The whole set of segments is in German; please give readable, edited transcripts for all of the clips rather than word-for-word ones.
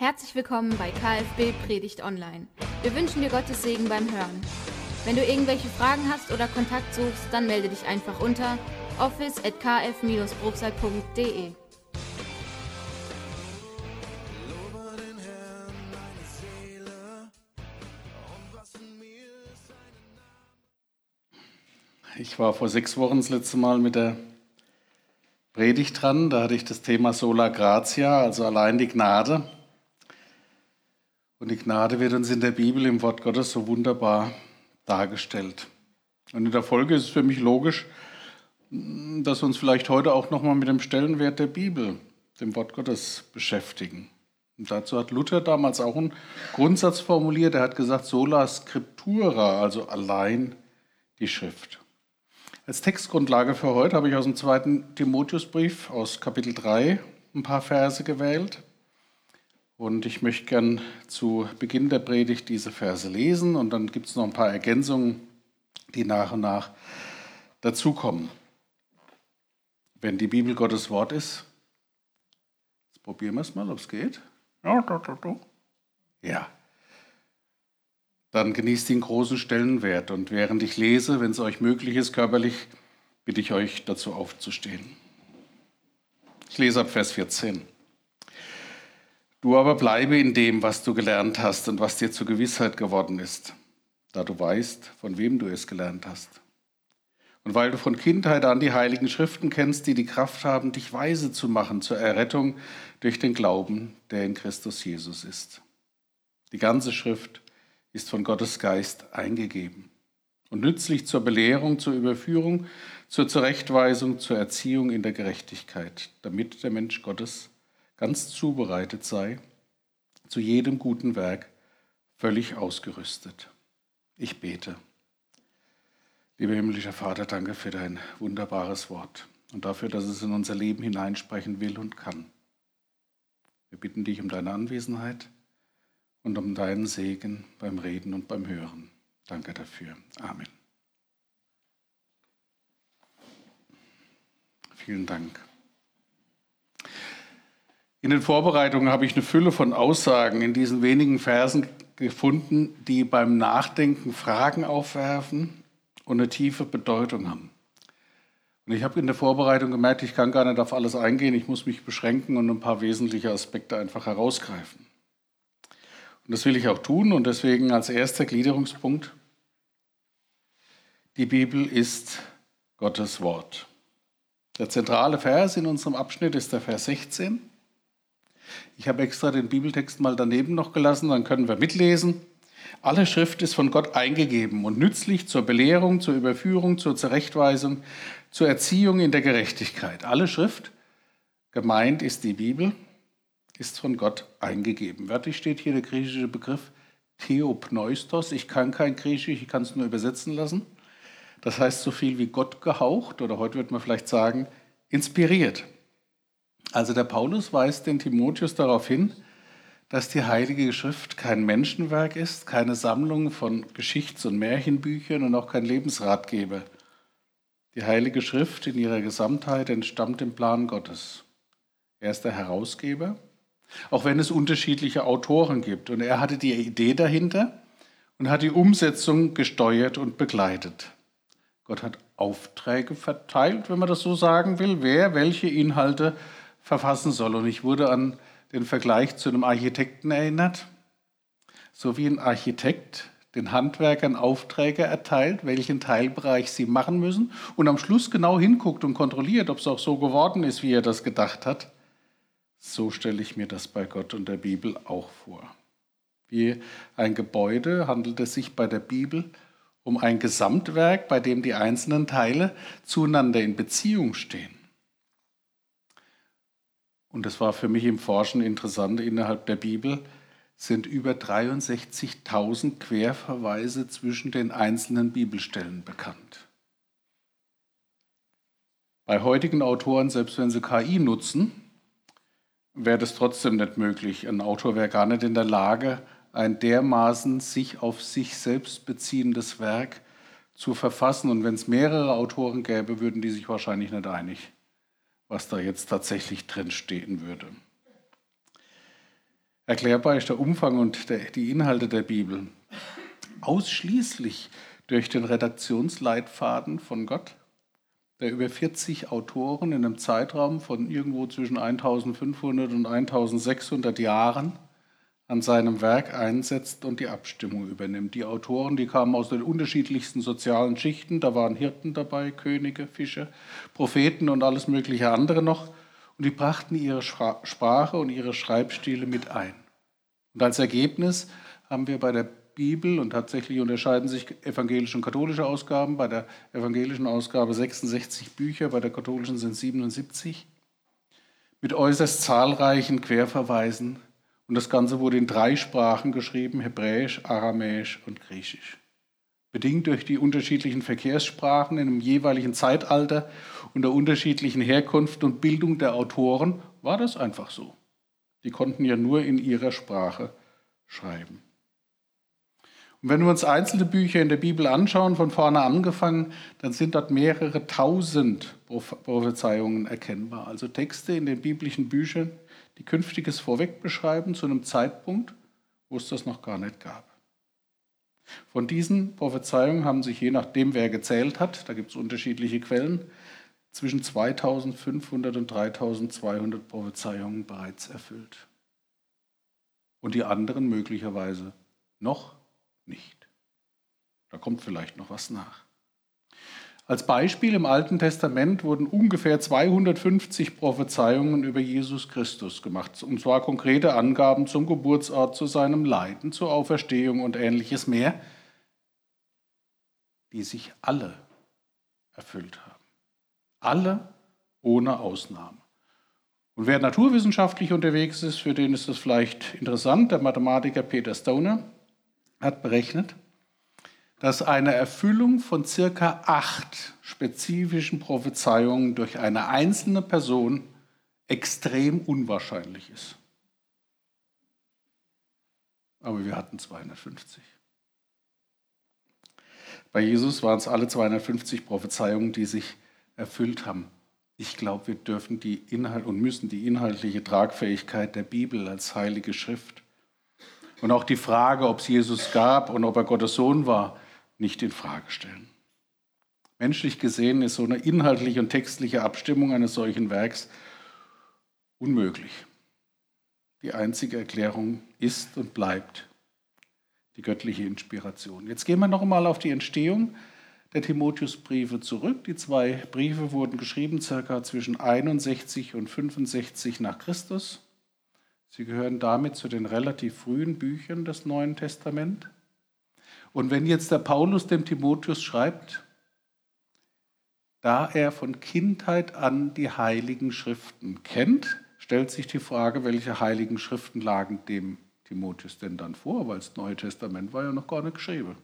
Herzlich willkommen bei KFB Predigt Online. Wir wünschen dir Gottes Segen beim Hören. Wenn du irgendwelche Fragen hast oder Kontakt suchst, dann melde dich einfach unter office@kf-brookside.de. Ich war vor 6 Wochen das letzte Mal mit der Predigt dran. Da hatte ich das Thema Sola Gratia, also allein die Gnade. Und die Gnade wird uns in der Bibel, im Wort Gottes, so wunderbar dargestellt. Und in der Folge ist es für mich logisch, dass wir uns vielleicht heute auch nochmal mit dem Stellenwert der Bibel, dem Wort Gottes, beschäftigen. Und dazu hat Luther damals auch einen Grundsatz formuliert. Er hat gesagt, sola scriptura, also allein die Schrift. Als Textgrundlage für heute habe ich aus dem 2. Timotheusbrief aus Kapitel 3 ein paar Verse gewählt. Und ich möchte gern zu Beginn der Predigt diese Verse lesen und dann gibt es noch ein paar Ergänzungen, die nach und nach dazukommen. Wenn die Bibel Gottes Wort ist, jetzt probieren wir es mal, ob es geht. Ja. Dann genießt den großen Stellenwert. Und während ich lese, wenn es euch möglich ist, körperlich, bitte ich euch dazu aufzustehen. Ich lese ab Vers 14. Du aber bleibe in dem, was du gelernt hast und was dir zur Gewissheit geworden ist, da du weißt, von wem du es gelernt hast. Und weil du von Kindheit an die heiligen Schriften kennst, die die Kraft haben, dich weise zu machen zur Errettung durch den Glauben, der in Christus Jesus ist. Die ganze Schrift ist von Gottes Geist eingegeben und nützlich zur Belehrung, zur Überführung, zur Zurechtweisung, zur Erziehung in der Gerechtigkeit, damit der Mensch Gottes ganz zubereitet sei, zu jedem guten Werk völlig ausgerüstet. Ich bete. Lieber himmlischer Vater, danke für dein wunderbares Wort und dafür, dass es in unser Leben hineinsprechen will und kann. Wir bitten dich um deine Anwesenheit und um deinen Segen beim Reden und beim Hören. Danke dafür. Amen. Vielen Dank. In den Vorbereitungen habe ich eine Fülle von Aussagen in diesen wenigen Versen gefunden, die beim Nachdenken Fragen aufwerfen und eine tiefe Bedeutung haben. Und ich habe in der Vorbereitung gemerkt, ich kann gar nicht auf alles eingehen, ich muss mich beschränken und ein paar wesentliche Aspekte einfach herausgreifen. Und das will ich auch tun und deswegen als erster Gliederungspunkt, die Bibel ist Gottes Wort. Der zentrale Vers in unserem Abschnitt ist der Vers 16. Ich habe extra den Bibeltext mal daneben noch gelassen, dann können wir mitlesen. Alle Schrift ist von Gott eingegeben und nützlich zur Belehrung, zur Überführung, zur Zurechtweisung, zur Erziehung in der Gerechtigkeit. Alle Schrift, gemeint ist die Bibel, ist von Gott eingegeben. Wörtlich steht hier der griechische Begriff Theopneustos. Ich kann kein Griechisch, ich kann es nur übersetzen lassen. Das heißt so viel wie Gott gehaucht oder heute würde man vielleicht sagen, inspiriert. Also der Paulus weist den Timotheus darauf hin, dass die Heilige Schrift kein Menschenwerk ist, keine Sammlung von Geschichts- und Märchenbüchern und auch kein Lebensratgeber. Die Heilige Schrift in ihrer Gesamtheit entstammt dem Plan Gottes. Er ist der Herausgeber, auch wenn es unterschiedliche Autoren gibt. Und er hatte die Idee dahinter und hat die Umsetzung gesteuert und begleitet. Gott hat Aufträge verteilt, wenn man das so sagen will, wer welche Inhalte verfassen soll. Und ich wurde an den Vergleich zu einem Architekten erinnert. So wie ein Architekt den Handwerkern Aufträge erteilt, welchen Teilbereich sie machen müssen und am Schluss genau hinguckt und kontrolliert, ob es auch so geworden ist, wie er das gedacht hat. So stelle ich mir das bei Gott und der Bibel auch vor. Wie ein Gebäude handelt es sich bei der Bibel um ein Gesamtwerk, bei dem die einzelnen Teile zueinander in Beziehung stehen. Und das war für mich im Forschen interessant, innerhalb der Bibel sind über 63.000 Querverweise zwischen den einzelnen Bibelstellen bekannt. Bei heutigen Autoren, selbst wenn sie KI nutzen, wäre das trotzdem nicht möglich. Ein Autor wäre gar nicht in der Lage, ein dermaßen sich auf sich selbst beziehendes Werk zu verfassen. Und wenn es mehrere Autoren gäbe, würden die sich wahrscheinlich nicht einig, was da jetzt tatsächlich drin stehen würde. Erklärbar ist der Umfang und die Inhalte der Bibel ausschließlich durch den Redaktionsleitfaden von Gott, der über 40 Autoren in einem Zeitraum von irgendwo zwischen 1500 und 1600 Jahren an seinem Werk einsetzt und die Abstimmung übernimmt. Die Autoren, die kamen aus den unterschiedlichsten sozialen Schichten, da waren Hirten dabei, Könige, Fischer, Propheten und alles mögliche andere noch, und die brachten ihre Sprache und ihre Schreibstile mit ein. Und als Ergebnis haben wir bei der Bibel, und tatsächlich unterscheiden sich evangelische und katholische Ausgaben, bei der evangelischen Ausgabe 66 Bücher, bei der katholischen sind 77, mit äußerst zahlreichen Querverweisen. Und das Ganze wurde in 3 Sprachen geschrieben, Hebräisch, Aramäisch und Griechisch. Bedingt durch die unterschiedlichen Verkehrssprachen in einem jeweiligen Zeitalter und der unterschiedlichen Herkunft und Bildung der Autoren war das einfach so. Die konnten ja nur in ihrer Sprache schreiben. Und wenn wir uns einzelne Bücher in der Bibel anschauen, von vorne angefangen, dann sind dort mehrere tausend Prophezeiungen erkennbar. Also Texte in den biblischen Büchern, die Künftiges vorweg beschreiben zu einem Zeitpunkt, wo es das noch gar nicht gab. Von diesen Prophezeiungen haben sich, je nachdem wer gezählt hat, da gibt es unterschiedliche Quellen, zwischen 2500 und 3200 Prophezeiungen bereits erfüllt. Und die anderen möglicherweise noch nicht. Da kommt vielleicht noch was nach. Als Beispiel im Alten Testament wurden ungefähr 250 Prophezeiungen über Jesus Christus gemacht, und zwar konkrete Angaben zum Geburtsort, zu seinem Leiden, zur Auferstehung und ähnliches mehr, die sich alle erfüllt haben. Alle ohne Ausnahme. Und wer naturwissenschaftlich unterwegs ist, für den ist das vielleicht interessant. Der Mathematiker Peter Stoner hat berechnet, dass eine Erfüllung von circa 8 spezifischen Prophezeiungen durch eine einzelne Person extrem unwahrscheinlich ist. Aber wir hatten 250. Bei Jesus waren es alle 250 Prophezeiungen, die sich erfüllt haben. Ich glaube, wir dürfen die Inhalt und müssen die inhaltliche Tragfähigkeit der Bibel als heilige Schrift und auch die Frage, ob es Jesus gab und ob er Gottes Sohn war, nicht in Frage stellen. Menschlich gesehen ist so eine inhaltliche und textliche Abstimmung eines solchen Werks unmöglich. Die einzige Erklärung ist und bleibt die göttliche Inspiration. Jetzt gehen wir noch einmal auf die Entstehung der Timotheusbriefe zurück. Die 2 Briefe wurden geschrieben circa zwischen 61 und 65 nach Christus. Sie gehören damit zu den relativ frühen Büchern des Neuen Testaments. Und wenn jetzt der Paulus dem Timotheus schreibt, da er von Kindheit an die Heiligen Schriften kennt, stellt sich die Frage, welche Heiligen Schriften lagen dem Timotheus denn dann vor, weil das Neue Testament war ja noch gar nicht geschrieben.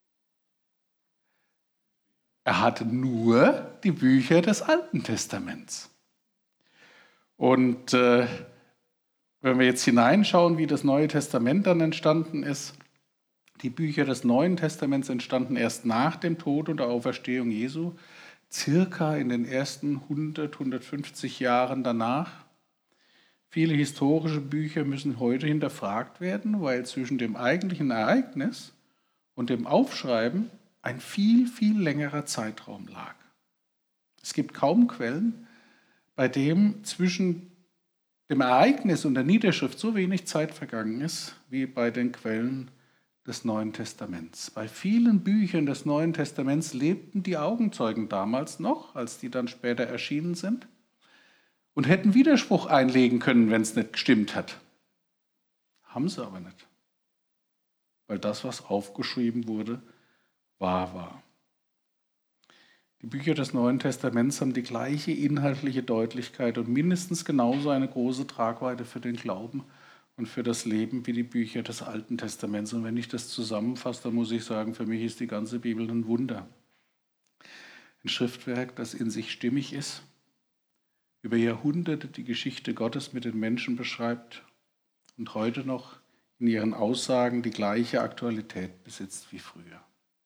Er hatte nur die Bücher des Alten Testaments. Und wenn wir jetzt hineinschauen, wie das Neue Testament dann entstanden ist, die Bücher des Neuen Testaments entstanden erst nach dem Tod und der Auferstehung Jesu, circa in den ersten 100, 150 Jahren danach. Viele historische Bücher müssen heute hinterfragt werden, weil zwischen dem eigentlichen Ereignis und dem Aufschreiben ein viel, viel längerer Zeitraum lag. Es gibt kaum Quellen, bei dem zwischen dem Ereignis und der Niederschrift so wenig Zeit vergangen ist, wie bei den Quellen des Neuen Testaments. Bei vielen Büchern des Neuen Testaments lebten die Augenzeugen damals noch, als die dann später erschienen sind, und hätten Widerspruch einlegen können, wenn es nicht gestimmt hat. Haben sie aber nicht, weil das, was aufgeschrieben wurde, wahr war. Die Bücher des Neuen Testaments haben die gleiche inhaltliche Deutlichkeit und mindestens genauso eine große Tragweite für den Glauben und für das Leben wie die Bücher des Alten Testaments. Und wenn ich das zusammenfasse, dann muss ich sagen, für mich ist die ganze Bibel ein Wunder. Ein Schriftwerk, das in sich stimmig ist, über Jahrhunderte die Geschichte Gottes mit den Menschen beschreibt und heute noch in ihren Aussagen die gleiche Aktualität besitzt wie früher.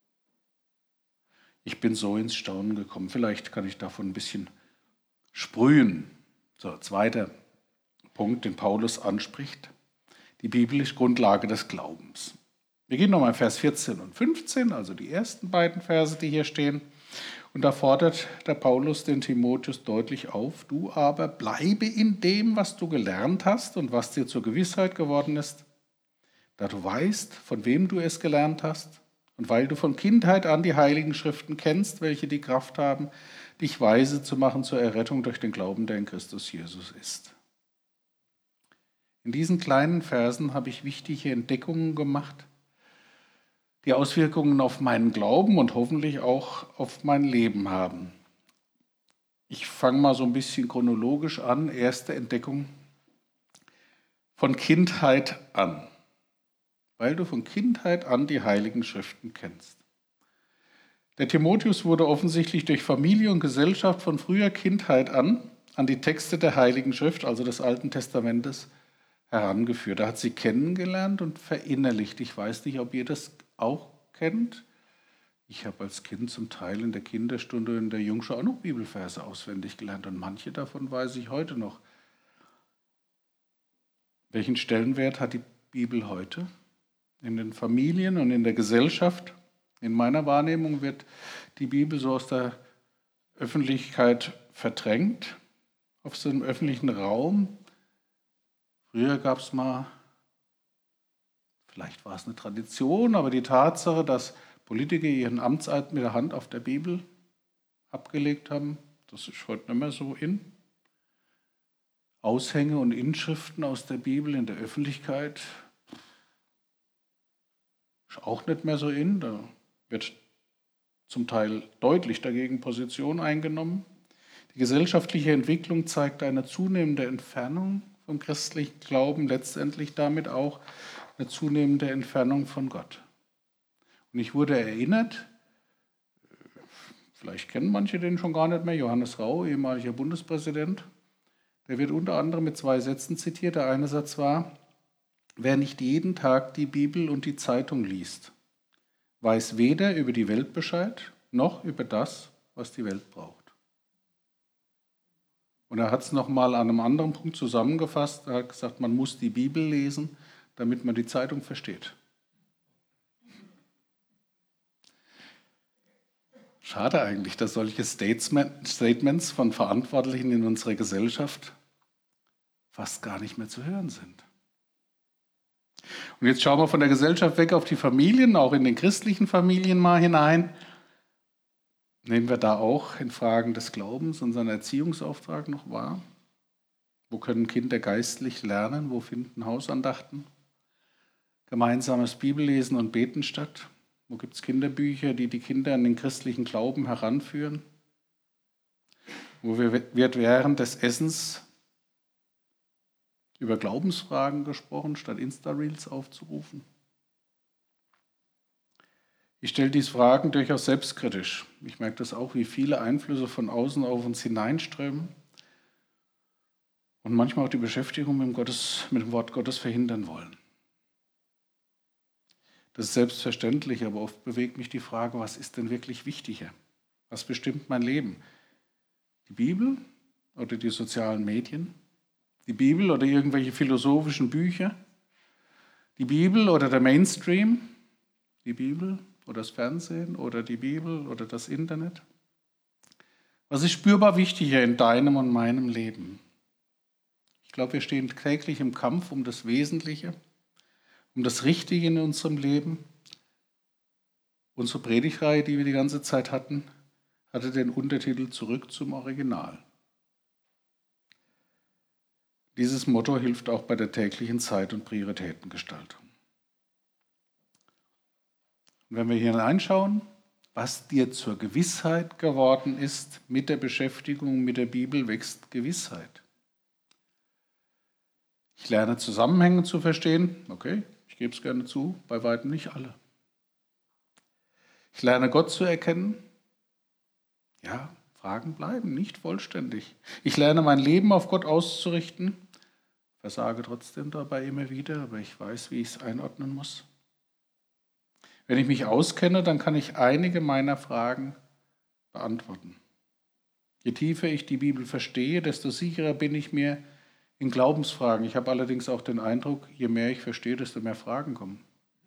Ich bin so ins Staunen gekommen. Vielleicht kann ich davon ein bisschen sprühen. So, zweiter Punkt, den Paulus anspricht. Die Bibel ist Grundlage des Glaubens. Wir gehen nochmal Vers 14 und 15, also die ersten beiden Verse, die hier stehen. Und da fordert der Paulus den Timotheus deutlich auf: Du aber bleibe in dem, was du gelernt hast und was dir zur Gewissheit geworden ist, da du weißt, von wem du es gelernt hast und weil du von Kindheit an die Heiligen Schriften kennst, welche die Kraft haben, dich weise zu machen zur Errettung durch den Glauben, der in Christus Jesus ist. In diesen kleinen Versen habe ich wichtige Entdeckungen gemacht, die Auswirkungen auf meinen Glauben und hoffentlich auch auf mein Leben haben. Ich fange mal so ein bisschen chronologisch an. Erste Entdeckung: von Kindheit an. Weil du von Kindheit an die Heiligen Schriften kennst. Der Timotheus wurde offensichtlich durch Familie und Gesellschaft von früher Kindheit an die Texte der Heiligen Schrift, also des Alten Testamentes, herangeführt. Er hat sie kennengelernt und verinnerlicht. Ich weiß nicht, ob ihr das auch kennt. Ich habe als Kind zum Teil in der Kinderstunde in der Jungschau auch noch Bibelverse auswendig gelernt und manche davon weiß ich heute noch. Welchen Stellenwert hat die Bibel heute in den Familien und in der Gesellschaft? In meiner Wahrnehmung wird die Bibel so aus der Öffentlichkeit verdrängt, auf so einem öffentlichen Raum. Früher gab es mal, vielleicht war es eine Tradition, aber die Tatsache, dass Politiker ihren Amtseid mit der Hand auf der Bibel abgelegt haben, das ist heute nicht mehr so in. Aushänge und Inschriften aus der Bibel in der Öffentlichkeit ist auch nicht mehr so in. Da wird zum Teil deutlich dagegen Position eingenommen. Die gesellschaftliche Entwicklung zeigt eine zunehmende Entfernung vom christlichen Glauben, letztendlich damit auch eine zunehmende Entfernung von Gott. Und ich wurde erinnert, vielleicht kennen manche den schon gar nicht mehr, Johannes Rau, ehemaliger Bundespräsident, der wird unter anderem mit 2 Sätzen zitiert. Der eine Satz war: Wer nicht jeden Tag die Bibel und die Zeitung liest, weiß weder über die Welt Bescheid, noch über das, was die Welt braucht. Und er hat es nochmal an einem anderen Punkt zusammengefasst. Er hat gesagt, man muss die Bibel lesen, damit man die Zeitung versteht. Schade eigentlich, dass solche Statements von Verantwortlichen in unserer Gesellschaft fast gar nicht mehr zu hören sind. Und jetzt schauen wir von der Gesellschaft weg auf die Familien, auch in den christlichen Familien mal hinein. Nehmen wir da auch in Fragen des Glaubens unseren Erziehungsauftrag noch wahr? Wo können Kinder geistlich lernen? Wo finden Hausandachten, gemeinsames Bibellesen und Beten statt? Wo gibt es Kinderbücher, die die Kinder an den christlichen Glauben heranführen? Wo wird während des Essens über Glaubensfragen gesprochen, statt Insta-Reels aufzurufen? Ich stelle diese Fragen durchaus selbstkritisch. Ich merke das auch, wie viele Einflüsse von außen auf uns hineinströmen und manchmal auch die Beschäftigung mit dem Wort Gottes verhindern wollen. Das ist selbstverständlich, aber oft bewegt mich die Frage, was ist denn wirklich wichtiger? Was bestimmt mein Leben? Die Bibel oder die sozialen Medien? Die Bibel oder irgendwelche philosophischen Bücher? Die Bibel oder der Mainstream? Die Bibel oder das Fernsehen oder die Bibel oder das Internet? Was ist spürbar wichtiger in deinem und meinem Leben? Ich glaube, wir stehen täglich im Kampf um das Wesentliche, um das Richtige in unserem Leben. Unsere Predigtreihe, die wir die ganze Zeit hatten, hatte den Untertitel Zurück zum Original. Dieses Motto hilft auch bei der täglichen Zeit- und Prioritätengestaltung. Und wenn wir hier hineinschauen, was dir zur Gewissheit geworden ist, mit der Beschäftigung mit der Bibel wächst Gewissheit. Ich lerne Zusammenhänge zu verstehen, okay, ich gebe es gerne zu, bei weitem nicht alle. Ich lerne Gott zu erkennen, ja, Fragen bleiben nicht vollständig. Ich lerne mein Leben auf Gott auszurichten, versage trotzdem dabei immer wieder, aber ich weiß, wie ich es einordnen muss. Wenn ich mich auskenne, dann kann ich einige meiner Fragen beantworten. Je tiefer ich die Bibel verstehe, desto sicherer bin ich mir in Glaubensfragen. Ich habe allerdings auch den Eindruck, je mehr ich verstehe, desto mehr Fragen kommen.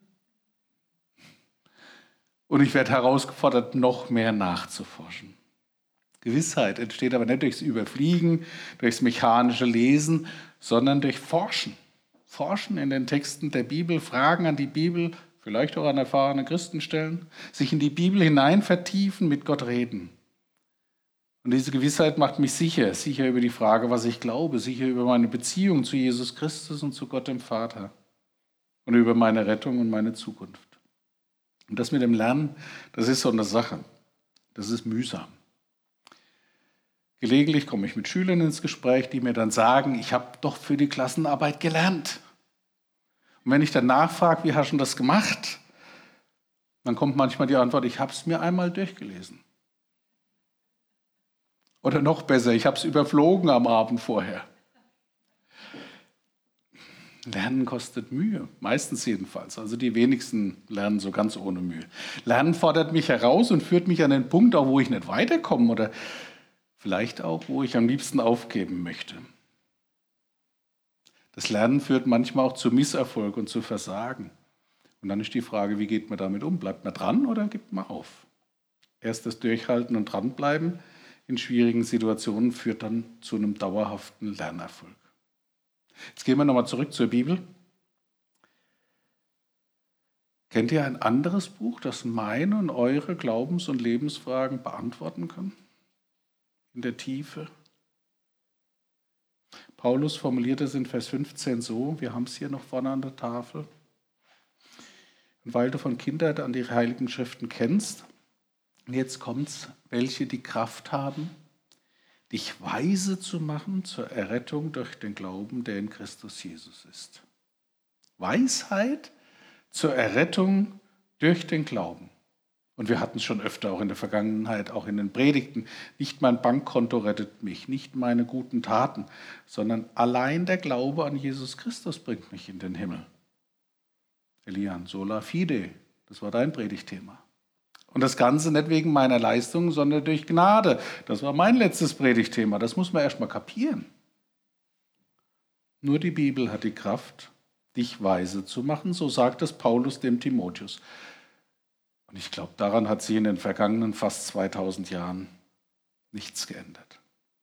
Und ich werde herausgefordert, noch mehr nachzuforschen. Gewissheit entsteht aber nicht durchs Überfliegen, durchs mechanische Lesen, sondern durch Forschen. Forschen in den Texten der Bibel, Fragen an die Bibel, vielleicht auch an erfahrene Christen stellen, sich in die Bibel hinein vertiefen, mit Gott reden. Und diese Gewissheit macht mich sicher, sicher über die Frage, was ich glaube, sicher über meine Beziehung zu Jesus Christus und zu Gott dem Vater und über meine Rettung und meine Zukunft. Und das mit dem Lernen, das ist so eine Sache. Das ist mühsam. Gelegentlich komme ich mit Schülern ins Gespräch, die mir dann sagen, ich habe doch für die Klassenarbeit gelernt. Und wenn ich dann nachfrage, wie hast du das gemacht? Dann kommt manchmal die Antwort, ich habe es mir einmal durchgelesen. Oder noch besser, ich habe es überflogen am Abend vorher. Lernen kostet Mühe, meistens jedenfalls. Also die wenigsten lernen so ganz ohne Mühe. Lernen fordert mich heraus und führt mich an den Punkt, auch wo ich nicht weiterkomme oder vielleicht auch, wo ich am liebsten aufgeben möchte. Das Lernen führt manchmal auch zu Misserfolg und zu Versagen. Und dann ist die Frage, wie geht man damit um? Bleibt man dran oder gibt man auf? Erst das Durchhalten und Dranbleiben in schwierigen Situationen führt dann zu einem dauerhaften Lernerfolg. Jetzt gehen wir nochmal zurück zur Bibel. Kennt ihr ein anderes Buch, das meine und eure Glaubens- und Lebensfragen beantworten kann? In der Tiefe? Paulus formuliert es in Vers 15 so, wir haben es hier noch vorne an der Tafel. Und weil du von Kindheit an die Heiligen Schriften kennst, und jetzt kommt's, welche die Kraft haben, dich weise zu machen zur Errettung durch den Glauben, der in Christus Jesus ist. Weisheit zur Errettung durch den Glauben. Und wir hatten es schon öfter auch in der Vergangenheit, auch in den Predigten. Nicht mein Bankkonto rettet mich, nicht meine guten Taten, sondern allein der Glaube an Jesus Christus bringt mich in den Himmel. Elian, sola fide, das war dein Predigtthema. Und das Ganze nicht wegen meiner Leistung, sondern durch Gnade. Das war mein letztes Predigtthema. Das muss man erst mal kapieren. Nur die Bibel hat die Kraft, dich weise zu machen, so sagt es Paulus dem Timotheus. Und ich glaube, daran hat sich in den vergangenen fast 2000 Jahren nichts geändert.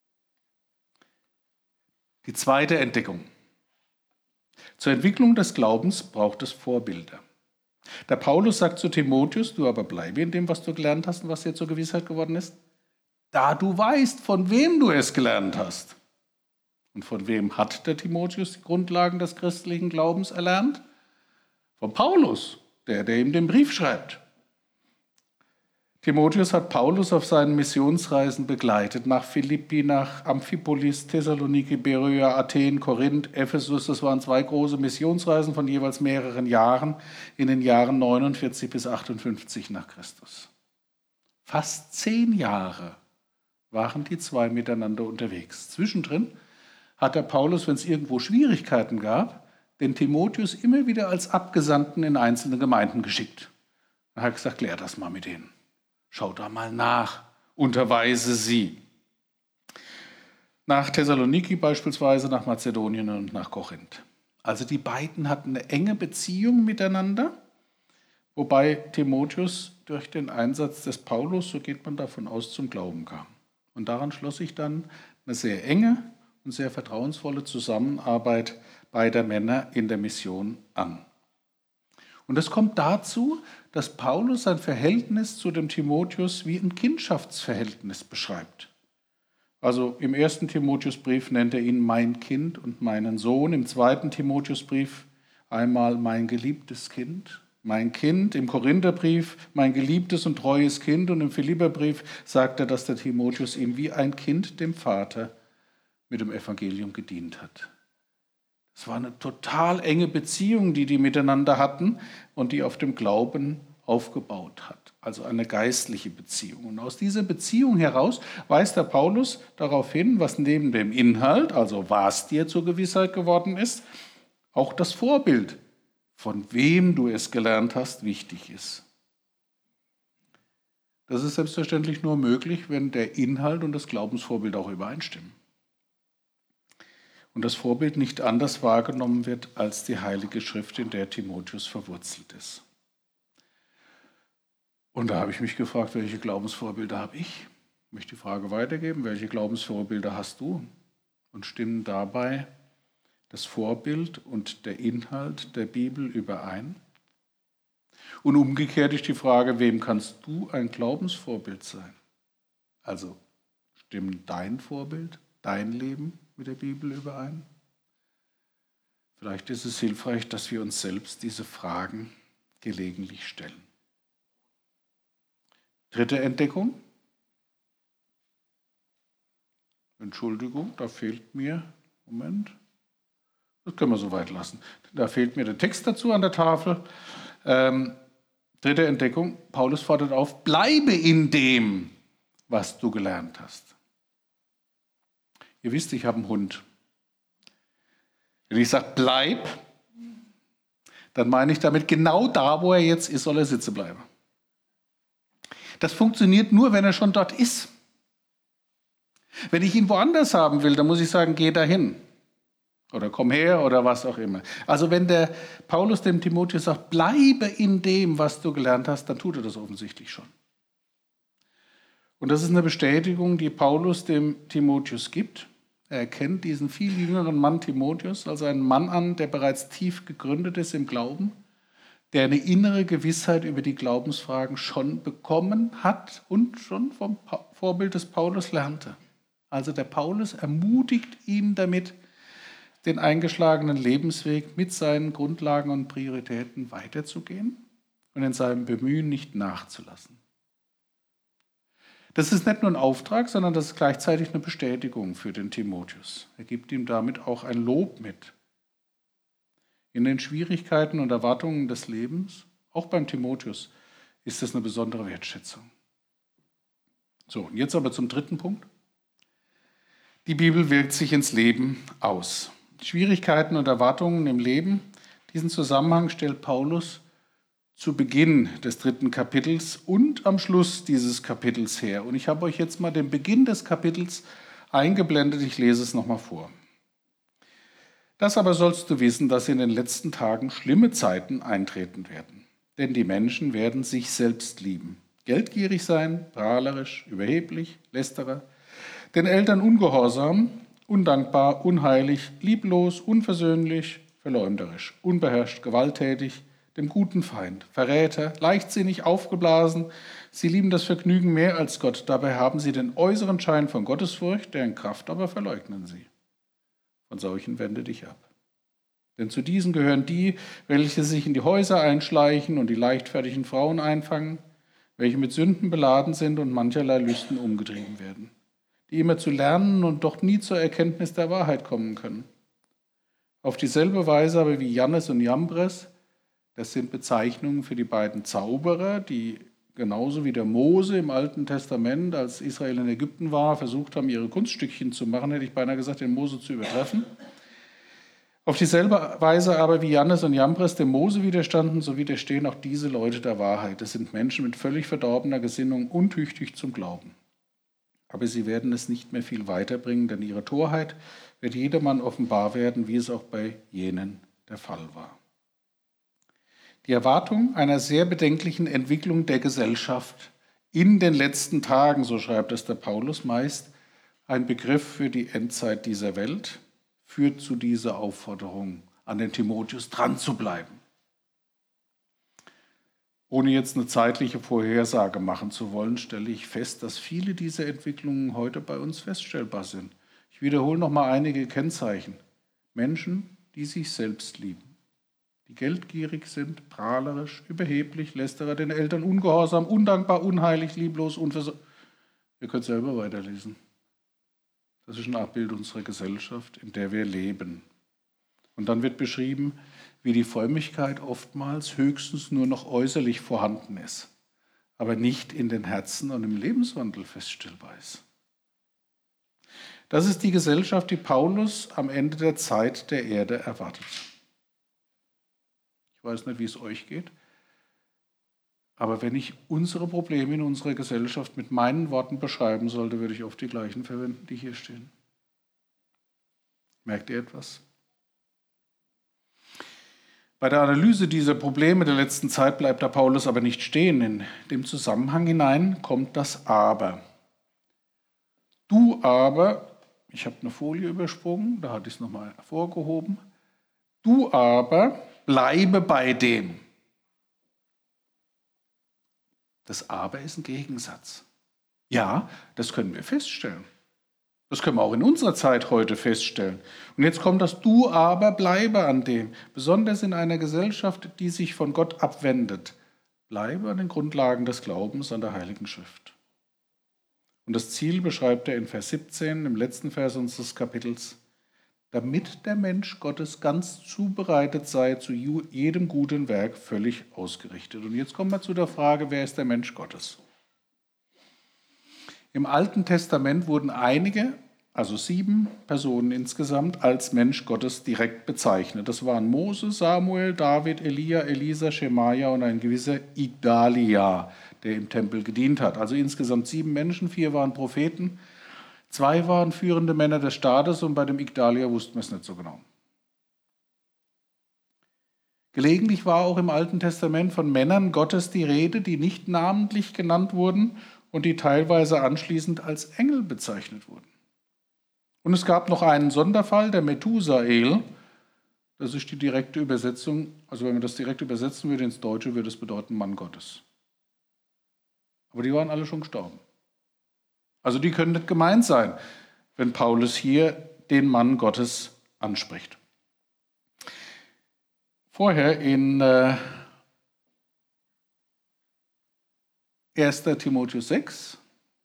Die zweite Entdeckung. Zur Entwicklung des Glaubens braucht es Vorbilder. Der Paulus sagt zu Timotheus, du aber bleibe in dem, was du gelernt hast und was dir zur Gewissheit geworden ist, da du weißt, von wem du es gelernt hast. Und von wem hat der Timotheus die Grundlagen des christlichen Glaubens erlernt? Von Paulus, der ihm den Brief schreibt. Timotheus hat Paulus auf seinen Missionsreisen begleitet, nach Philippi, nach Amphipolis, Thessaloniki, Beröa, Athen, Korinth, Ephesus. Das waren 2 große Missionsreisen von jeweils mehreren Jahren in den Jahren 49 bis 58 nach Christus. Fast 10 Jahre waren die 2 miteinander unterwegs. Zwischendrin hat der Paulus, wenn es irgendwo Schwierigkeiten gab, den Timotheus immer wieder als Abgesandten in einzelne Gemeinden geschickt. Er hat gesagt, klär das mal mit denen. Schau da mal nach, unterweise sie. Nach Thessaloniki beispielsweise, nach Mazedonien und nach Korinth. Also die beiden hatten eine enge Beziehung miteinander, wobei Timotheus durch den Einsatz des Paulus, so geht man davon aus, zum Glauben kam. Und daran schloss sich dann eine sehr enge und sehr vertrauensvolle Zusammenarbeit beider Männer in der Mission an. Und es kommt dazu, dass Paulus sein Verhältnis zu dem Timotheus wie ein Kindschaftsverhältnis beschreibt. Also im 1. Timotheusbrief nennt er ihn mein Kind und meinen Sohn, im 2. Timotheusbrief einmal mein geliebtes Kind, mein Kind, im Korintherbrief mein geliebtes und treues Kind und im Philipperbrief sagt er, dass der Timotheus ihm wie ein Kind dem Vater mit dem Evangelium gedient hat. Es war eine total enge Beziehung, die miteinander hatten und die auf dem Glauben aufgebaut hat. Also eine geistliche Beziehung. Und aus dieser Beziehung heraus weist der Paulus darauf hin, was neben dem Inhalt, also was dir zur Gewissheit geworden ist, auch das Vorbild, von wem du es gelernt hast, wichtig ist. Das ist selbstverständlich nur möglich, wenn der Inhalt und das Glaubensvorbild auch übereinstimmen. und das Vorbild nicht anders wahrgenommen wird als die Heilige Schrift, in der Timotheus verwurzelt ist. Und da habe ich mich gefragt, welche Glaubensvorbilder habe ich? Ich möchte die Frage weitergeben, welche Glaubensvorbilder hast du? Und stimmen dabei das Vorbild und der Inhalt der Bibel überein? Und umgekehrt ist die Frage, wem kannst du ein Glaubensvorbild sein? Also stimmt dein Vorbild, dein Leben mit der Bibel überein? Vielleicht ist es hilfreich, dass wir uns selbst diese Fragen gelegentlich stellen. Dritte Entdeckung. Entschuldigung, da fehlt mir, Moment, das können wir so weit lassen. Da fehlt mir der Text dazu an der Tafel. Dritte Entdeckung, Paulus fordert auf, bleibe in dem, was du gelernt hast. Ihr wisst, ich habe einen Hund. Wenn ich sage, bleib, dann meine ich damit, genau da, wo er jetzt ist, soll er sitzen bleiben. Das funktioniert nur, wenn er schon dort ist. Wenn ich ihn woanders haben will, dann muss ich sagen, geh dahin. Oder komm her oder was auch immer. Also wenn der Paulus dem Timotheus sagt, bleibe in dem, was du gelernt hast, dann tut er das offensichtlich schon. Und das ist eine Bestätigung, die Paulus dem Timotheus gibt. Er erkennt diesen viel jüngeren Mann Timotheus als einen Mann an, der bereits tief gegründet ist im Glauben, der eine innere Gewissheit über die Glaubensfragen schon bekommen hat und schon vom Vorbild des Paulus lernte. Also der Paulus ermutigt ihn damit, den eingeschlagenen Lebensweg mit seinen Grundlagen und Prioritäten weiterzugehen und in seinem Bemühen nicht nachzulassen. Das ist nicht nur ein Auftrag, sondern das ist gleichzeitig eine Bestätigung für den Timotheus. Er gibt ihm damit auch ein Lob mit. In den Schwierigkeiten und Erwartungen des Lebens, auch beim Timotheus, ist das eine besondere Wertschätzung. So, und jetzt aber zum dritten Punkt. Die Bibel wirkt sich ins Leben aus. Schwierigkeiten und Erwartungen im Leben, diesen Zusammenhang stellt Paulus zu Beginn des 3. Kapitels und am Schluss dieses Kapitels her. Und ich habe euch jetzt mal den Beginn des Kapitels eingeblendet, ich lese es nochmal vor. Das aber sollst du wissen, dass in den letzten Tagen schlimme Zeiten eintreten werden. Denn die Menschen werden sich selbst lieben, geldgierig sein, prahlerisch, überheblich, lästerer, den Eltern ungehorsam, undankbar, unheilig, lieblos, unversöhnlich, verleumderisch, unbeherrscht, gewalttätig, dem guten Feind, Verräter, leichtsinnig, aufgeblasen. Sie lieben das Vergnügen mehr als Gott. Dabei haben sie den äußeren Schein von Gottesfurcht, deren Kraft aber verleugnen sie. Von solchen wende dich ab. Denn zu diesen gehören die, welche sich in die Häuser einschleichen und die leichtfertigen Frauen einfangen, welche mit Sünden beladen sind und mancherlei Lüsten umgetrieben werden, die immer zu lernen und doch nie zur Erkenntnis der Wahrheit kommen können. Auf dieselbe Weise aber wie Jannes und Jambres, das sind Bezeichnungen für die beiden Zauberer, die genauso wie der Mose im Alten Testament, als Israel in Ägypten war, versucht haben, ihre Kunststückchen zu machen, hätte ich beinahe gesagt, den Mose zu übertreffen. Auf dieselbe Weise aber wie Jannes und Jambres dem Mose widerstanden, so widerstehen auch diese Leute der Wahrheit. Das sind Menschen mit völlig verdorbener Gesinnung, untüchtig zum Glauben. Aber sie werden es nicht mehr viel weiterbringen, denn ihre Torheit wird jedermann offenbar werden, wie es auch bei jenen der Fall war. Die Erwartung einer sehr bedenklichen Entwicklung der Gesellschaft in den letzten Tagen, so schreibt es der Paulus meist, ein Begriff für die Endzeit dieser Welt, führt zu dieser Aufforderung an den Timotheus, dran zu bleiben. Ohne jetzt eine zeitliche Vorhersage machen zu wollen, stelle ich fest, dass viele dieser Entwicklungen heute bei uns feststellbar sind. Ich wiederhole noch mal einige Kennzeichen. Menschen, die sich selbst lieben, die geldgierig sind, prahlerisch, überheblich, lästerer, den Eltern ungehorsam, undankbar, unheilig, lieblos, unversöhnlich. Ihr könnt selber weiterlesen. Das ist ein Abbild unserer Gesellschaft, in der wir leben. Und dann wird beschrieben, wie die Frömmigkeit oftmals höchstens nur noch äußerlich vorhanden ist, aber nicht in den Herzen und im Lebenswandel feststellbar ist. Das ist die Gesellschaft, die Paulus am Ende der Zeit der Erde erwartet. Ich weiß nicht, wie es euch geht, aber wenn ich unsere Probleme in unserer Gesellschaft mit meinen Worten beschreiben sollte, würde ich oft die gleichen verwenden, die hier stehen. Merkt ihr etwas? Bei der Analyse dieser Probleme der letzten Zeit bleibt der Paulus aber nicht stehen. In dem Zusammenhang hinein kommt das Aber. Du aber, ich habe eine Folie übersprungen, da hatte ich es nochmal hervorgehoben. Du aber bleibe bei dem. Das Aber ist ein Gegensatz. Ja, das können wir feststellen. Das können wir auch in unserer Zeit heute feststellen. Und jetzt kommt das Du aber bleibe an dem. Besonders in einer Gesellschaft, die sich von Gott abwendet. Bleibe an den Grundlagen des Glaubens an der Heiligen Schrift. Und das Ziel beschreibt er in Vers 17, im letzten Vers unseres Kapitels. Damit der Mensch Gottes ganz zubereitet sei, zu jedem guten Werk völlig ausgerichtet. Und jetzt kommen wir zu der Frage, wer ist der Mensch Gottes? Im Alten Testament wurden einige, also 7 Personen insgesamt, als Mensch Gottes direkt bezeichnet. Das waren Mose, Samuel, David, Elia, Elisa, Schemaja und ein gewisser Igdalia, der im Tempel gedient hat. Also insgesamt 7 Menschen, 4 waren Propheten, 2 waren führende Männer des Staates und bei dem Igdalia wussten wir es nicht so genau. Gelegentlich war auch im Alten Testament von Männern Gottes die Rede, die nicht namentlich genannt wurden und die teilweise anschließend als Engel bezeichnet wurden. Und es gab noch einen Sonderfall, der Methusael. Das ist die direkte Übersetzung, also wenn man das direkt übersetzen würde ins Deutsche, würde es bedeuten Mann Gottes. Aber die waren alle schon gestorben. Also die können nicht gemeint sein, wenn Paulus hier den Mann Gottes anspricht. Vorher in 1. Timotheus 6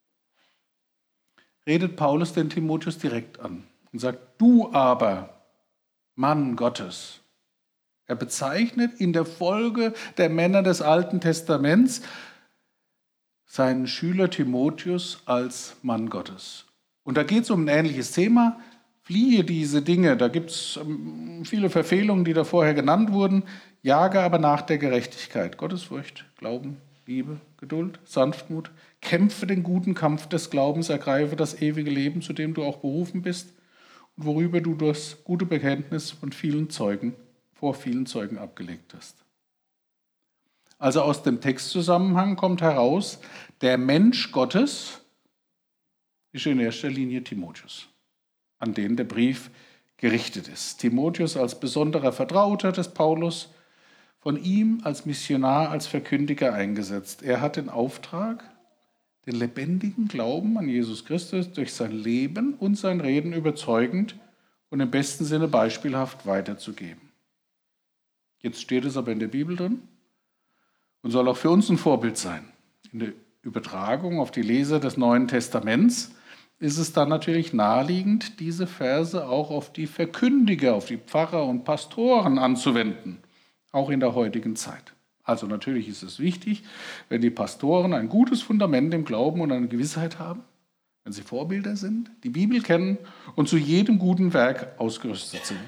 redet Paulus den Timotheus direkt an und sagt, du aber, Mann Gottes. Er bezeichnet in der Folge der Männer des Alten Testaments seinen Schüler Timotheus als Mann Gottes. Und da geht es um ein ähnliches Thema. Fliehe diese Dinge, da gibt es viele Verfehlungen, die da vorher genannt wurden, jage aber nach der Gerechtigkeit, Gottesfurcht, Glauben, Liebe, Geduld, Sanftmut, kämpfe den guten Kampf des Glaubens, ergreife das ewige Leben, zu dem du auch berufen bist und worüber du das gute Bekenntnis vor vielen Zeugen abgelegt hast. Also aus dem Textzusammenhang kommt heraus, der Mensch Gottes ist in erster Linie Timotheus, an den der Brief gerichtet ist. Timotheus als besonderer Vertrauter des Paulus, von ihm als Missionar, als Verkündiger eingesetzt. Er hat den Auftrag, den lebendigen Glauben an Jesus Christus durch sein Leben und sein Reden überzeugend und im besten Sinne beispielhaft weiterzugeben. Jetzt steht es aber in der Bibel drin und soll auch für uns ein Vorbild sein. In der Übertragung auf die Leser des Neuen Testaments ist es dann natürlich naheliegend, diese Verse auch auf die Verkündiger, auf die Pfarrer und Pastoren anzuwenden, auch in der heutigen Zeit. Also natürlich ist es wichtig, wenn die Pastoren ein gutes Fundament im Glauben und eine Gewissheit haben, wenn sie Vorbilder sind, die Bibel kennen und zu jedem guten Werk ausgerüstet sind.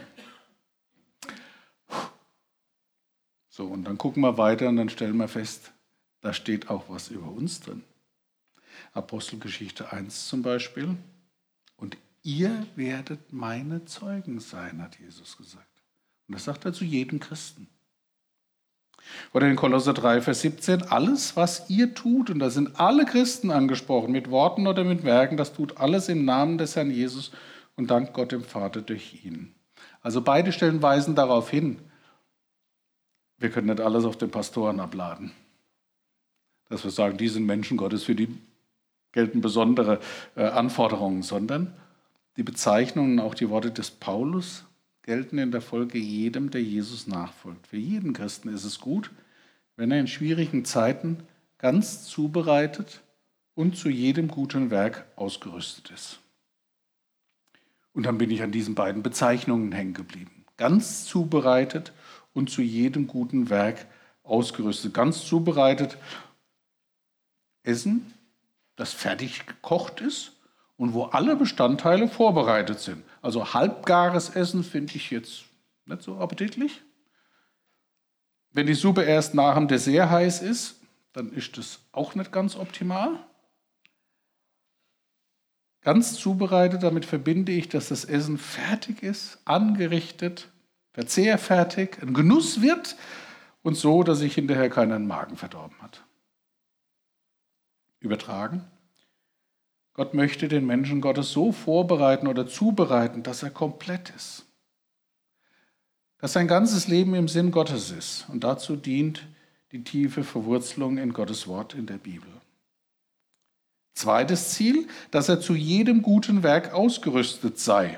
So, und dann gucken wir weiter und dann stellen wir fest, da steht auch was über uns drin. Apostelgeschichte 1 zum Beispiel. Und ihr werdet meine Zeugen sein, hat Jesus gesagt. Und das sagt er zu jedem Christen. Oder in Kolosser 3, Vers 17, alles, was ihr tut, und da sind alle Christen angesprochen, mit Worten oder mit Werken, das tut alles im Namen des Herrn Jesus und dank Gott dem Vater durch ihn. Also beide Stellen weisen darauf hin, wir können nicht alles auf den Pastoren abladen. Dass wir sagen, die sind Menschen Gottes, für die gelten besondere Anforderungen, sondern die Bezeichnungen, auch die Worte des Paulus, gelten in der Folge jedem, der Jesus nachfolgt. Für jeden Christen ist es gut, wenn er in schwierigen Zeiten ganz zubereitet und zu jedem guten Werk ausgerüstet ist. Und dann bin ich an diesen beiden Bezeichnungen hängen geblieben. Ganz zubereitet und zu jedem guten Werk ausgerüstet. Ganz zubereitet Essen, das fertig gekocht ist und wo alle Bestandteile vorbereitet sind. Also halbgares Essen finde ich jetzt nicht so appetitlich. Wenn die Suppe erst nach dem Dessert heiß ist, dann ist das auch nicht ganz optimal. Ganz zubereitet, damit verbinde ich, dass das Essen fertig ist, angerichtet, verzehrfertig, ein Genuss wird und so, dass sich hinterher keiner den Magen verdorben hat. Übertragen. Gott möchte den Menschen Gottes so vorbereiten oder zubereiten, dass er komplett ist. Dass sein ganzes Leben im Sinn Gottes ist. Und dazu dient die tiefe Verwurzelung in Gottes Wort in der Bibel. Zweites Ziel, dass er zu jedem guten Werk ausgerüstet sei.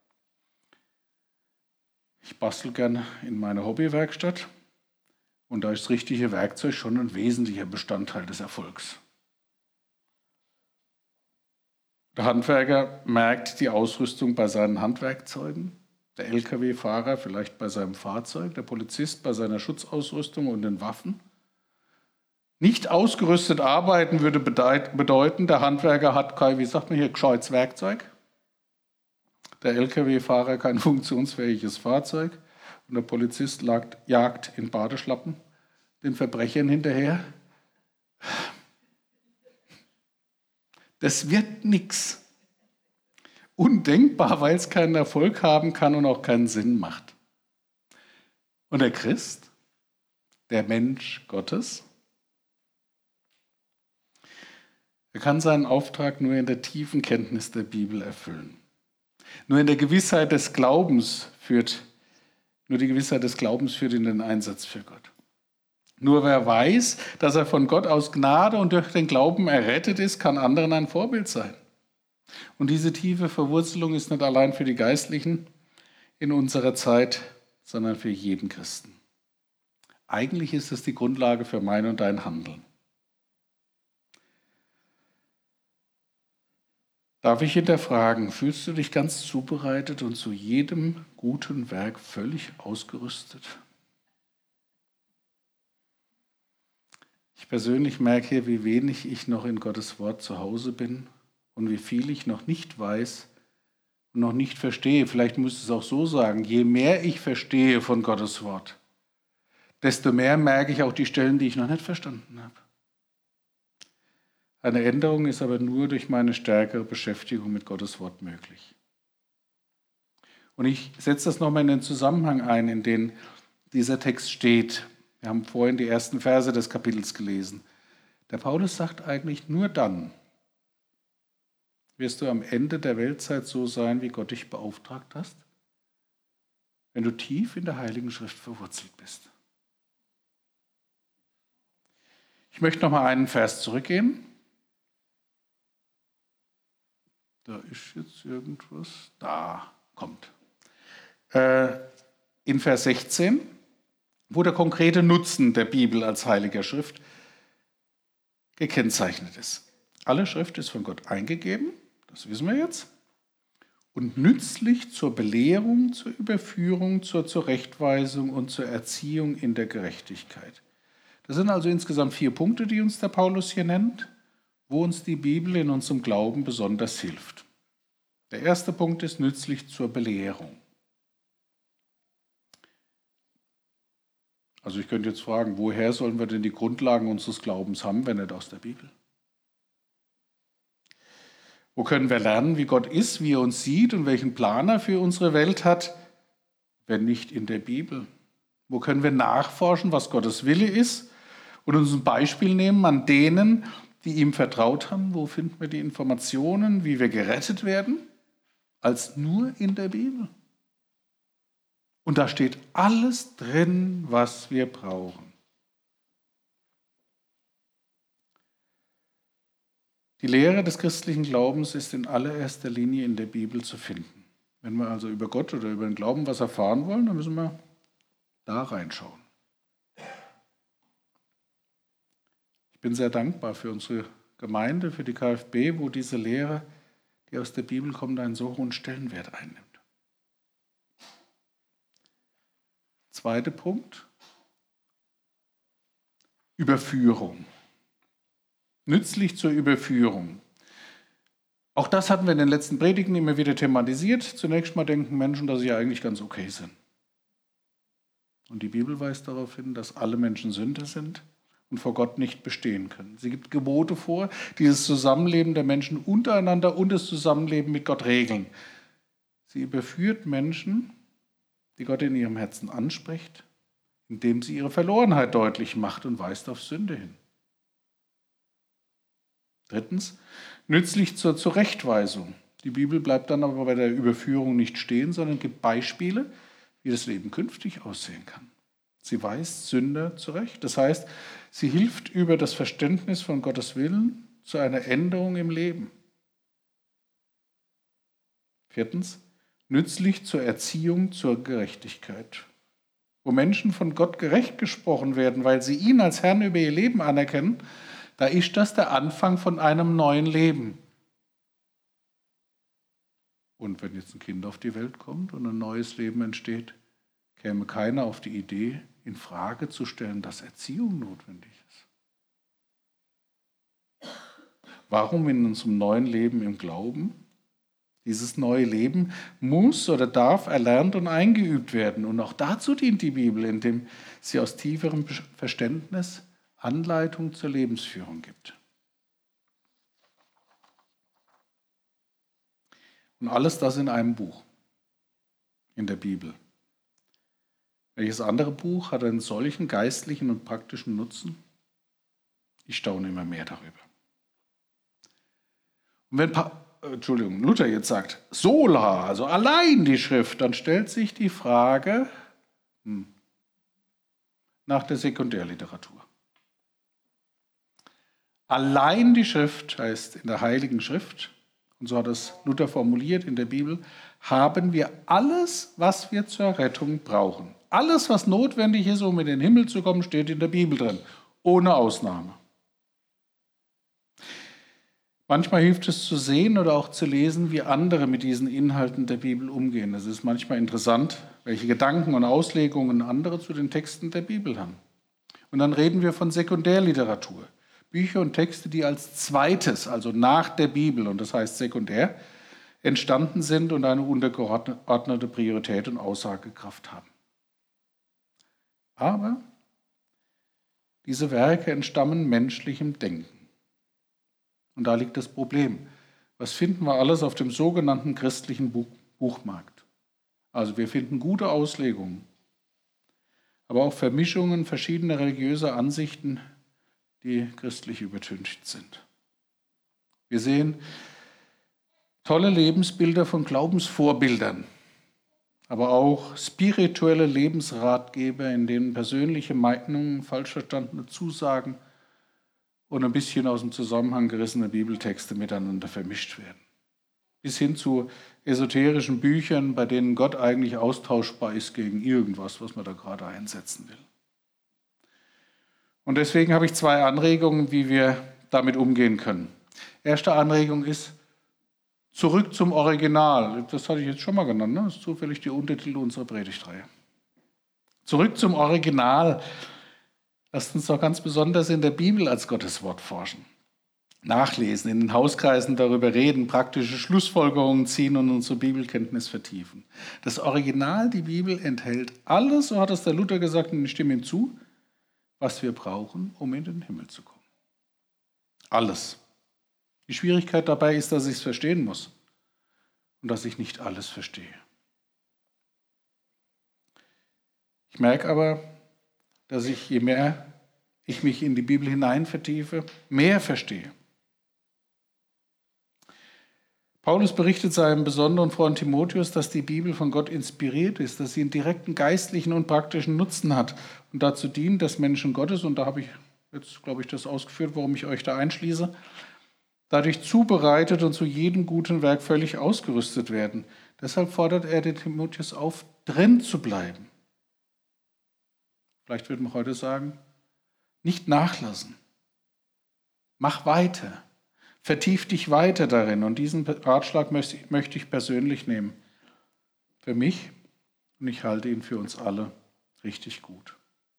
Ich bastel gerne in meiner Hobbywerkstatt und da ist das richtige Werkzeug schon ein wesentlicher Bestandteil des Erfolgs. Der Handwerker merkt die Ausrüstung bei seinen Handwerkzeugen, der Lkw-Fahrer vielleicht bei seinem Fahrzeug, der Polizist bei seiner Schutzausrüstung und den Waffen. Nicht ausgerüstet arbeiten würde bedeuten, der Handwerker hat kein, wie sagt man hier, gescheites Werkzeug, der Lkw-Fahrer kein funktionsfähiges Fahrzeug und der Polizist jagt in Badeschlappen den Verbrechern hinterher. Das wird nichts. Undenkbar, weil es keinen Erfolg haben kann und auch keinen Sinn macht. Und der Christ, der Mensch Gottes, er kann seinen Auftrag nur in der tiefen Kenntnis der Bibel erfüllen. Nur die Gewissheit des Glaubens führt in den Einsatz für Gott. Nur wer weiß, dass er von Gott aus Gnade und durch den Glauben errettet ist, kann anderen ein Vorbild sein. Und diese tiefe Verwurzelung ist nicht allein für die Geistlichen in unserer Zeit, sondern für jeden Christen. Eigentlich ist es die Grundlage für mein und dein Handeln. Darf ich hinterfragen, fühlst du dich ganz zubereitet und zu jedem guten Werk völlig ausgerüstet? Ich persönlich merke hier, wie wenig ich noch in Gottes Wort zu Hause bin und wie viel ich noch nicht weiß und noch nicht verstehe. Vielleicht muss ich es auch so sagen, je mehr ich verstehe von Gottes Wort, desto mehr merke ich auch die Stellen, die ich noch nicht verstanden habe. Eine Änderung ist aber nur durch meine stärkere Beschäftigung mit Gottes Wort möglich. Und ich setze das nochmal in den Zusammenhang ein, in den dieser Text steht. Wir haben vorhin die ersten Verse des Kapitels gelesen. Der Paulus sagt eigentlich, nur dann wirst du am Ende der Weltzeit so sein, wie Gott dich beauftragt hast, wenn du tief in der Heiligen Schrift verwurzelt bist. Ich möchte nochmal einen Vers zurückgehen. Da ist jetzt irgendwas. Da kommt. In Vers 16, wo der konkrete Nutzen der Bibel als heiliger Schrift gekennzeichnet ist. Alle Schrift ist von Gott eingegeben, das wissen wir jetzt, und nützlich zur Belehrung, zur Überführung, zur Zurechtweisung und zur Erziehung in der Gerechtigkeit. Das sind also insgesamt 4 Punkte, die uns der Paulus hier nennt, wo uns die Bibel in unserem Glauben besonders hilft. Der erste Punkt ist nützlich zur Belehrung. Also ich könnte jetzt fragen, woher sollen wir denn die Grundlagen unseres Glaubens haben, wenn nicht aus der Bibel? Wo können wir lernen, wie Gott ist, wie er uns sieht und welchen Plan er für unsere Welt hat, wenn nicht in der Bibel? Wo können wir nachforschen, was Gottes Wille ist und uns ein Beispiel nehmen an denen, die ihm vertraut haben? Wo finden wir die Informationen, wie wir gerettet werden? Als nur in der Bibel. Und da steht alles drin, was wir brauchen. Die Lehre des christlichen Glaubens ist in allererster Linie in der Bibel zu finden. Wenn wir also über Gott oder über den Glauben was erfahren wollen, dann müssen wir da reinschauen. Ich bin sehr dankbar für unsere Gemeinde, für die KfB, wo diese Lehre, die aus der Bibel kommt, einen so hohen Stellenwert einnimmt. Zweiter Punkt, Überführung. Nützlich zur Überführung. Auch das hatten wir in den letzten Predigten immer wieder thematisiert. Zunächst mal denken Menschen, dass sie ja eigentlich ganz okay sind. Und die Bibel weist darauf hin, dass alle Menschen Sünder sind und vor Gott nicht bestehen können. Sie gibt Gebote vor, die das Zusammenleben der Menschen untereinander und das Zusammenleben mit Gott regeln. Sie überführt Menschen, die Gott in ihrem Herzen anspricht, indem sie ihre Verlorenheit deutlich macht und weist auf Sünde hin. Drittens, nützlich zur Zurechtweisung. Die Bibel bleibt dann aber bei der Überführung nicht stehen, sondern gibt Beispiele, wie das Leben künftig aussehen kann. Sie weist Sünder zurecht. Das heißt, sie hilft über das Verständnis von Gottes Willen zu einer Änderung im Leben. Viertens, nützlich zur Erziehung zur Gerechtigkeit. Wo Menschen von Gott gerecht gesprochen werden, weil sie ihn als Herrn über ihr Leben anerkennen, da ist das der Anfang von einem neuen Leben. Und wenn jetzt ein Kind auf die Welt kommt und ein neues Leben entsteht, käme keiner auf die Idee, in Frage zu stellen, dass Erziehung notwendig ist. Warum in unserem neuen Leben im Glauben? Dieses neue Leben muss oder darf erlernt und eingeübt werden. Und auch dazu dient die Bibel, indem sie aus tieferem Verständnis Anleitung zur Lebensführung gibt. Und alles das in einem Buch, in der Bibel. Welches andere Buch hat einen solchen geistlichen und praktischen Nutzen? Ich staune immer mehr darüber. Und wenn Luther jetzt sagt, sola, also allein die Schrift, dann stellt sich die Frage nach der Sekundärliteratur. Allein die Schrift heißt in der Heiligen Schrift, und so hat es Luther formuliert in der Bibel, haben wir alles, was wir zur Rettung brauchen. Alles, was notwendig ist, um in den Himmel zu kommen, steht in der Bibel drin, ohne Ausnahme. Manchmal hilft es zu sehen oder auch zu lesen, wie andere mit diesen Inhalten der Bibel umgehen. Es ist manchmal interessant, welche Gedanken und Auslegungen andere zu den Texten der Bibel haben. Und dann reden wir von Sekundärliteratur. Bücher und Texte, die als zweites, also nach der Bibel, und das heißt sekundär, entstanden sind und eine untergeordnete Priorität und Aussagekraft haben. Aber diese Werke entstammen menschlichem Denken. Und da liegt das Problem. Was finden wir alles auf dem sogenannten christlichen Buchmarkt? Also wir finden gute Auslegungen, aber auch Vermischungen verschiedener religiöser Ansichten, die christlich übertüncht sind. Wir sehen tolle Lebensbilder von Glaubensvorbildern, aber auch spirituelle Lebensratgeber, in denen persönliche Meinungen, falsch verstandene Zusagen und ein bisschen aus dem Zusammenhang gerissene Bibeltexte miteinander vermischt werden. Bis hin zu esoterischen Büchern, bei denen Gott eigentlich austauschbar ist gegen irgendwas, was man da gerade einsetzen will. Und deswegen habe ich 2 Anregungen, wie wir damit umgehen können. Erste Anregung ist, zurück zum Original. Das hatte ich jetzt schon mal genannt, ne? Das ist zufällig der Untertitel unserer Predigtreihe. Zurück zum Original. Lasst uns doch ganz besonders in der Bibel als Gottes Wort forschen. Nachlesen, in den Hauskreisen darüber reden, praktische Schlussfolgerungen ziehen und unsere Bibelkenntnis vertiefen. Das Original, die Bibel, enthält alles, so hat es der Luther gesagt, und ich stimme ihm zu, was wir brauchen, um in den Himmel zu kommen. Alles. Die Schwierigkeit dabei ist, dass ich es verstehen muss und dass ich nicht alles verstehe. Ich merke aber, dass ich, je mehr ich mich in die Bibel hinein vertiefe, mehr verstehe. Paulus berichtet seinem besonderen Freund Timotheus, dass die Bibel von Gott inspiriert ist, dass sie einen direkten geistlichen und praktischen Nutzen hat und dazu dient, dass Menschen Gottes, und da habe ich jetzt, glaube ich, das ausgeführt, warum ich euch da einschließe, dadurch zubereitet und zu jedem guten Werk völlig ausgerüstet werden. Deshalb fordert er den Timotheus auf, drin zu bleiben. Vielleicht würde man heute sagen, nicht nachlassen. Mach weiter. Vertief dich weiter darin. Und diesen Ratschlag möchte ich persönlich nehmen. Für mich, und ich halte ihn für uns alle richtig gut.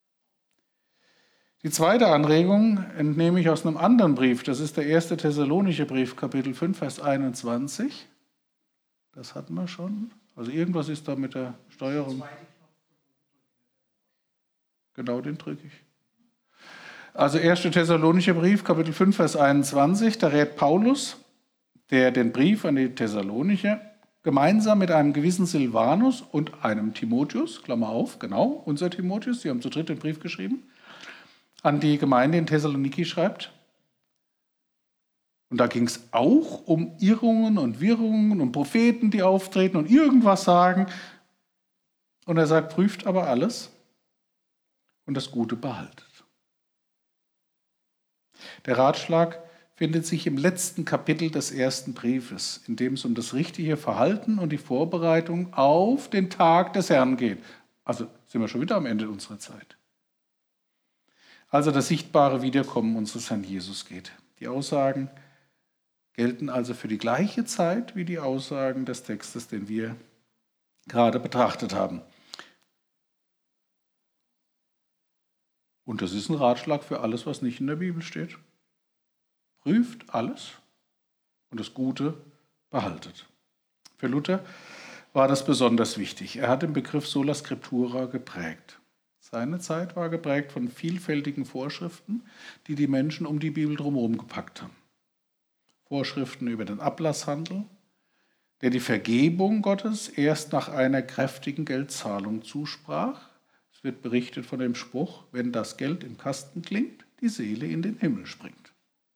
Die zweite Anregung entnehme ich aus einem anderen Brief. Das ist der 1. Thessalonische Brief, Kapitel 5, Vers 21. Das hatten wir schon. Also irgendwas ist da mit der Steuerung. Genau, den drücke ich. Also 1. Thessalonicher Brief, Kapitel 5, Vers 21, da rät Paulus, der den Brief an die Thessalonicher gemeinsam mit einem gewissen Silvanus und einem Timotheus, Klammer auf, genau, unser Timotheus, die haben zu dritt den Brief geschrieben, an die Gemeinde in Thessaloniki schreibt. Und da ging es auch um Irrungen und Wirrungen und Propheten, die auftreten und irgendwas sagen. Und er sagt, prüft aber alles und das Gute behaltet. Der Ratschlag findet sich im letzten Kapitel des ersten Briefes, in dem es um das richtige Verhalten und die Vorbereitung auf den Tag des Herrn geht. Also sind wir schon wieder am Ende unserer Zeit. Also das sichtbare Wiederkommen unseres Herrn Jesus geht. Die Aussagen gelten also für die gleiche Zeit wie die Aussagen des Textes, den wir gerade betrachtet haben. Und das ist ein Ratschlag für alles, was nicht in der Bibel steht. Prüft alles und das Gute behaltet. Für Luther war das besonders wichtig. Er hat den Begriff Sola Scriptura geprägt. Seine Zeit war geprägt von vielfältigen Vorschriften, die die Menschen um die Bibel drumherum gepackt haben. Vorschriften über den Ablasshandel, der die Vergebung Gottes erst nach einer kräftigen Geldzahlung zusprach. Es wird berichtet von dem Spruch, wenn das Geld im Kasten klingt, die Seele in den Himmel springt.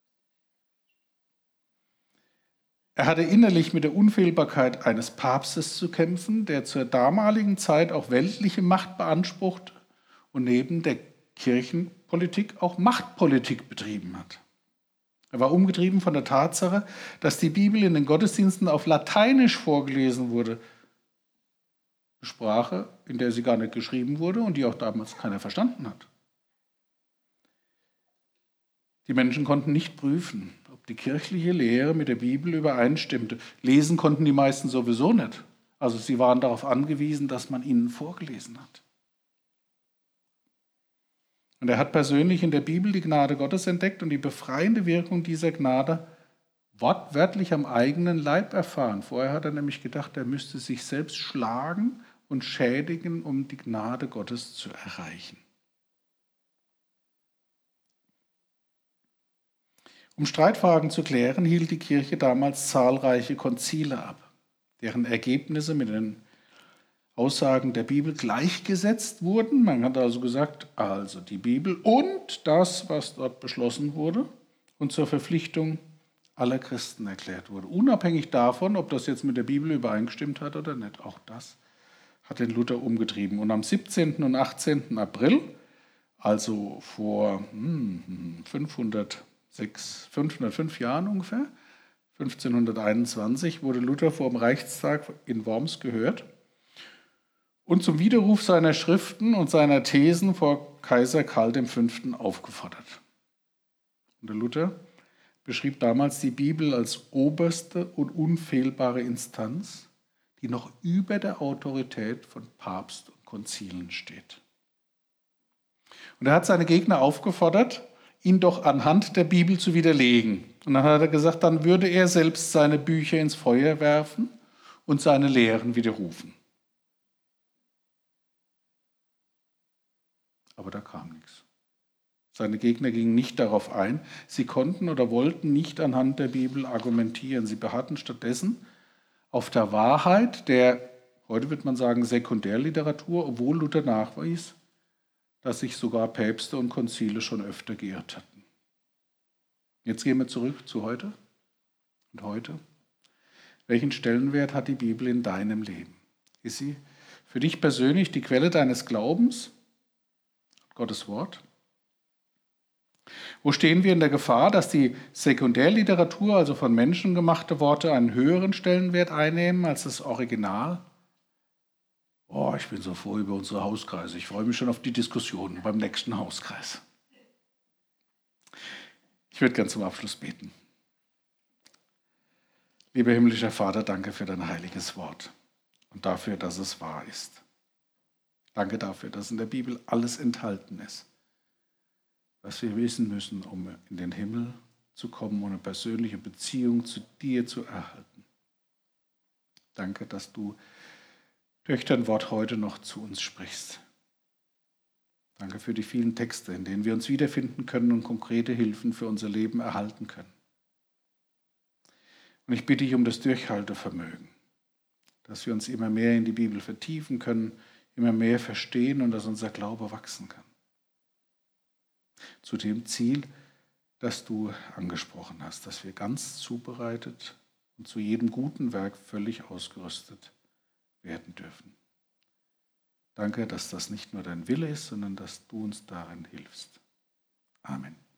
Er hatte innerlich mit der Unfehlbarkeit eines Papstes zu kämpfen, der zur damaligen Zeit auch weltliche Macht beansprucht und neben der Kirchenpolitik auch Machtpolitik betrieben hat. Er war umgetrieben von der Tatsache, dass die Bibel in den Gottesdiensten auf Lateinisch vorgelesen wurde. Eine Sprache, in der sie gar nicht geschrieben wurde und die auch damals keiner verstanden hat. Die Menschen konnten nicht prüfen, ob die kirchliche Lehre mit der Bibel übereinstimmte. Lesen konnten die meisten sowieso nicht. Also sie waren darauf angewiesen, dass man ihnen vorgelesen hat. Und er hat persönlich in der Bibel die Gnade Gottes entdeckt und die befreiende Wirkung dieser Gnade wortwörtlich am eigenen Leib erfahren. Vorher hat er nämlich gedacht, er müsste sich selbst schlagen und schädigen, um die Gnade Gottes zu erreichen. Um Streitfragen zu klären, hielt die Kirche damals zahlreiche Konzile ab, deren Ergebnisse mit den Aussagen der Bibel gleichgesetzt wurden. Man hat also gesagt, also die Bibel und das, was dort beschlossen wurde und zur Verpflichtung aller Christen erklärt wurde. Unabhängig davon, ob das jetzt mit der Bibel übereingestimmt hat oder nicht. Auch das hat den Luther umgetrieben. Und am 17. und 18. April, also vor 505 Jahren ungefähr, 1521, wurde Luther vor dem Reichstag in Worms gehört und zum Widerruf seiner Schriften und seiner Thesen vor Kaiser Karl V. aufgefordert. Und der Luther beschrieb damals die Bibel als oberste und unfehlbare Instanz, die noch über der Autorität von Papst und Konzilen steht. Und er hat seine Gegner aufgefordert, ihn doch anhand der Bibel zu widerlegen. Und dann hat er gesagt, dann würde er selbst seine Bücher ins Feuer werfen und seine Lehren widerrufen. Aber da kam nichts. Seine Gegner gingen nicht darauf ein. Sie konnten oder wollten nicht anhand der Bibel argumentieren. Sie beharrten stattdessen auf der Wahrheit der, heute wird man sagen, Sekundärliteratur, obwohl Luther nachwies, dass sich sogar Päpste und Konzile schon öfter geirrt hatten. Jetzt gehen wir zurück zu heute. Und heute? Welchen Stellenwert hat die Bibel in deinem Leben? Ist sie für dich persönlich die Quelle deines Glaubens? Gottes Wort? Wo stehen wir in der Gefahr, dass die Sekundärliteratur, also von Menschen gemachte Worte, einen höheren Stellenwert einnehmen als das Original? Oh, ich bin so froh über unsere Hauskreise. Ich freue mich schon auf die Diskussion beim nächsten Hauskreis. Ich würde gern zum Abschluss beten. Lieber himmlischer Vater, danke für dein heiliges Wort und dafür, dass es wahr ist. Danke dafür, dass in der Bibel alles enthalten ist, was wir wissen müssen, um in den Himmel zu kommen und eine persönliche Beziehung zu dir zu erhalten. Danke, dass du durch dein Wort heute noch zu uns sprichst. Danke für die vielen Texte, in denen wir uns wiederfinden können und konkrete Hilfen für unser Leben erhalten können. Und ich bitte dich um das Durchhaltevermögen, dass wir uns immer mehr in die Bibel vertiefen können, immer mehr verstehen und dass unser Glaube wachsen kann. Zu dem Ziel, das du angesprochen hast, dass wir ganz zubereitet und zu jedem guten Werk völlig ausgerüstet werden dürfen. Danke, dass das nicht nur dein Wille ist, sondern dass du uns darin hilfst. Amen.